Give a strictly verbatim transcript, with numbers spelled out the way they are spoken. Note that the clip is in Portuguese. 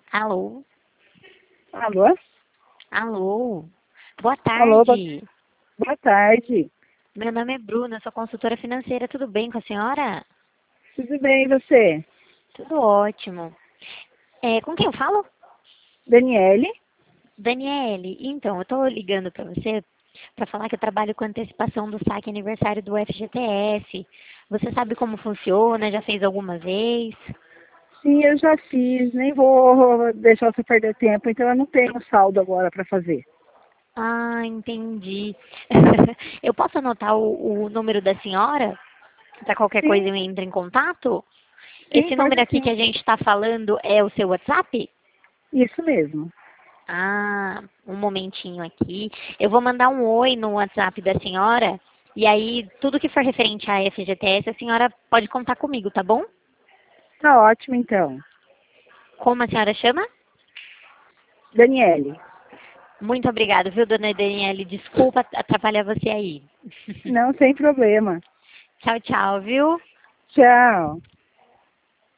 Alô? Alô? Alô? Boa Alô, boa, tarde. boa tarde. Meu nome é Bruna, sou consultora financeira. Tudo bem com a senhora? Tudo bem, e você? Tudo ótimo. É, com quem eu falo? Daniele? Daniele, então, eu estou ligando para você para falar que eu trabalho com antecipação do saque aniversário do F G T S. Você sabe como funciona? Já fez alguma vez? Sim, eu já fiz, nem vou deixar você perder tempo, então eu não tenho saldo agora para fazer. Ah, entendi. Eu posso anotar o, o número da senhora? Para qualquer coisa Sim, eu entre em contato? sim, Esse número pode aqui que sim. a gente está falando é o seu WhatsApp? Isso mesmo. Ah, um momentinho aqui. Eu vou mandar um oi no WhatsApp da senhora. E aí, tudo que for referente à F G T S, a senhora pode contar comigo, tá bom? Tá ótimo, então. Como a senhora chama? Daniele? Muito obrigada, viu, dona Daniele? Desculpa atrapalhar você aí. Não, sem problema. Tchau, tchau, viu? Tchau.